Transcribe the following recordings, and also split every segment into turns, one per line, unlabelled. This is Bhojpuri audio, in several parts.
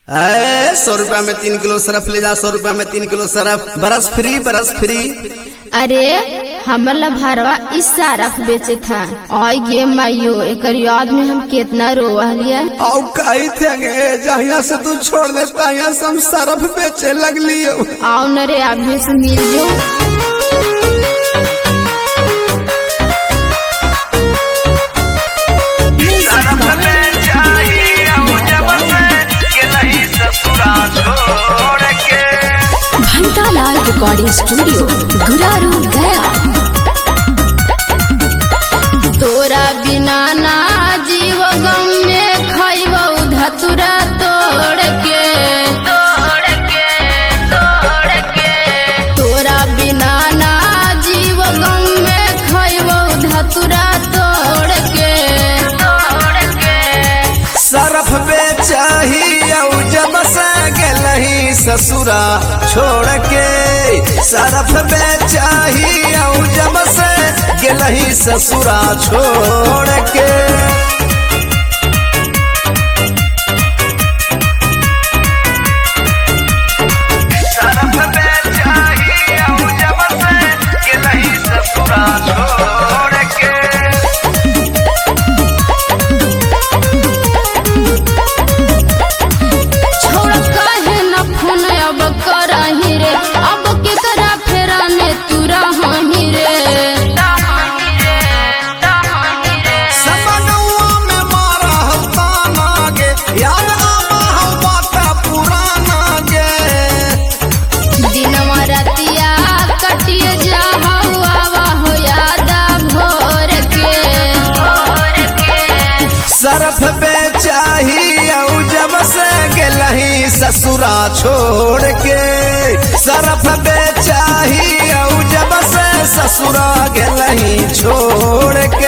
100 रुपया में 3 किलो सरफ ले जा। 100 रुपया में 3 किलो सरफ। बरस फ्री, बरस फ्री।
अरे हमला भरवा इस सरफ बेचे था और ये माइयो एक याद में हम कितना रोवलिया।
और कही थे जहिया से तू छोड़ दे तहिया से हम सरफ बेचे लगली।
आओ न रे अभी से मिल जो।
Ghantalal recording studio Guraru Gaya.
तोरा बिना ना जीव गम में खैबो धतुरा तोड़ के। तोरा बिना ना जीव गम में खैबो धतुरा तोड़ के।
सरफ बेचाही जब से गेलही ससुरा छोड़ के। सरफ बेचाही जब से गेलही ससुरा छोड़ के। सरफ बेचाही जब से गेलही ससुरा छोड़ के।
करही रे अब केकरा फेराने तू रही रे।
समनवा में मारा ताना गे याद आमा बात पुराना गे।
दिनवा रतिया कटिए जा हवा हो यादा भोर के।
सरफ बेचाही जब से गेलही ससुरा छोड़ के। सरफ बेचाही जब से ससुरा गेलही छोड़ के।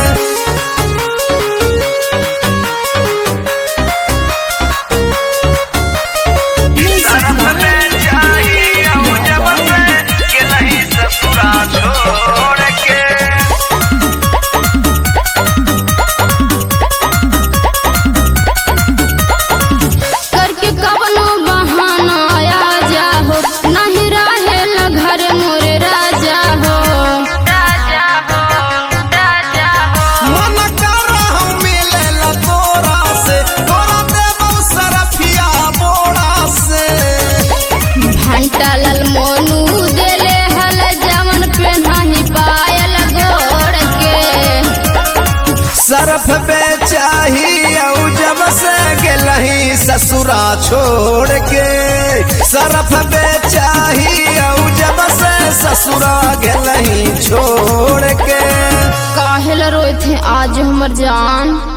सरफ बेचाही जब से गेलही ससुरा छोड़ के।
करके कवनो बहाना आ जाहो नहीं रहे न घर मोरे राजा हो।
मन कर हम मिले ला तोरा से तोरा देबो सरफिया बोरा से।
घंटा लाल मोनू देले हल जवन पेन्ही पायल गोड़ के।
सरफ बेचाही जब से गेलही ससुरा छोड़ के। सरफ बेचाही जब से ससुरा गेलही छोड़ के।
काहेला रोए थे आज हमर जान।